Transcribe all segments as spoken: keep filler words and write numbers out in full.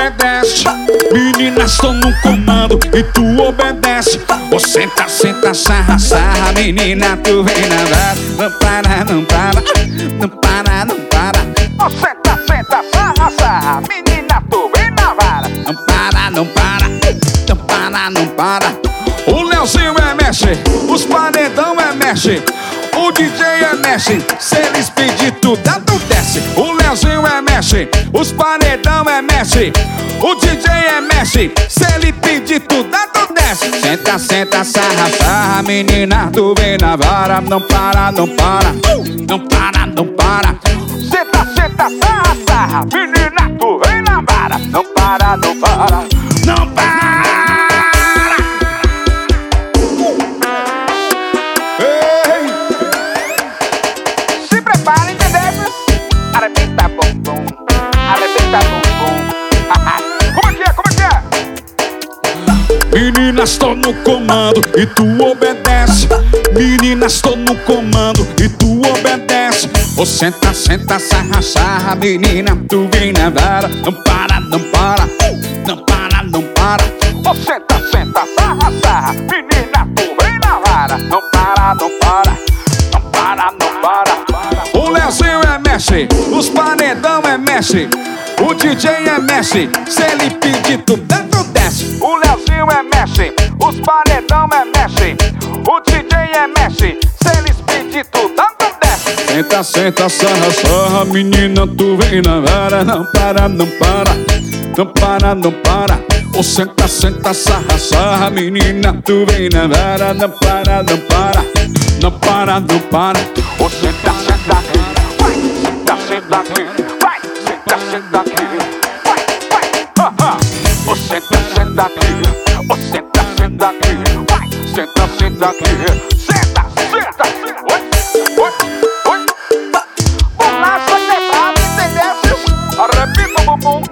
obedece. Meninas, tô no comando e tu obedece. Ô, senta, senta, sarra, sarra, menina, tu vem na vara. Não para, não para, não para, não para. Ô, senta, senta, sarra, sarra, menina, tu vem na vara. Não para, não para, não para, não para. O Leozinho é mestre, os paredão é mestre, o D J é mestre, se eles pedir tu dá, tu desce. O Leozinho é mestre, os paredão é mestre, o D J é mestre, se ele pedir tu dá, tu desce. Senta, senta, sarra, sarra, menina, tu vem na vara. Não para, não para, não para, não para. Senta, senta, sarra, sarra, menina, tu vem na vara. Não para, não para, não para. Para, entendeu? Arrebenta bumbum, arrebenta bumbum. Como é que é, como é que é? Meninas, tô no comando e tu obedece. Meninas, tô no comando e tu obedece. Ô, senta, senta, sarra, sarra, menina, tu vem na vara. Não para, não para, não para, não para. Ô, senta, senta, sarra, sarra, menina, tu vem na vara. Não para, não para, não para, não para. O Leozinho é mestre, os paredão é mestre, o D J é mestre, se ele pedir tu dá, tu desce. O Leozinho é mestre, os paredão é mestre, o D J é mestre, se eles pedir tu dá, tu desce. Senta, senta, sarra, sarra, menina, tu vem na vara. Não para, não para, não para, não para. Ô, senta, senta, sarra, sarra, menina, tu vem na vara. Não para, não para, não para, não para. Ô, senta, senta aqui, vai, senta, senta aqui, vai, senta, senta aqui, vai, vai, ha, ha. Ô, senta, senta aqui, ô, senta, senta aqui, vai, senta, senta aqui, senta, senta, oi, oi, oi. Bolacha quebrada, entendeu? Arrebenta o bumbum.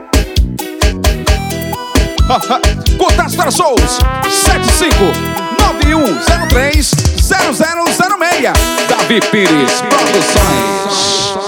Contatos para shows sete cinco nove um zero três zero zero zero seis. Davi Pires Produções.